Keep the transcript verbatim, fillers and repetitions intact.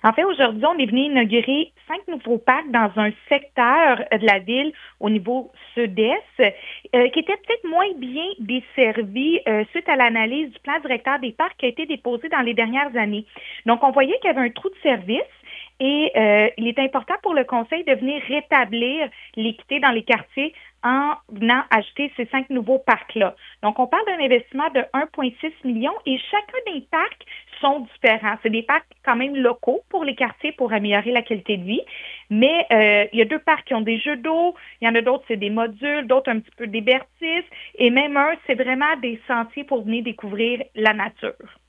En fait, aujourd'hui, on est venu inaugurer cinq nouveaux parcs dans un secteur de la ville au niveau sud-est, euh, qui était peut-être moins bien desservi euh, suite à l'analyse du plan directeur des parcs qui a été déposé dans les dernières années. Donc, on voyait qu'il y avait un trou de service et euh, il est important pour le conseil de venir rétablir l'équité dans les quartiers en venant ajouter ces cinq nouveaux parcs-là. Donc, on parle d'un investissement de un virgule six million et chacun des parcs sont différents. C'est des parcs quand même locaux pour les quartiers pour améliorer la qualité de vie, mais euh, il y a deux parcs qui ont des jeux d'eau, il y en a d'autres, c'est des modules, d'autres un petit peu des bertices, et même un, c'est vraiment des sentiers pour venir découvrir la nature.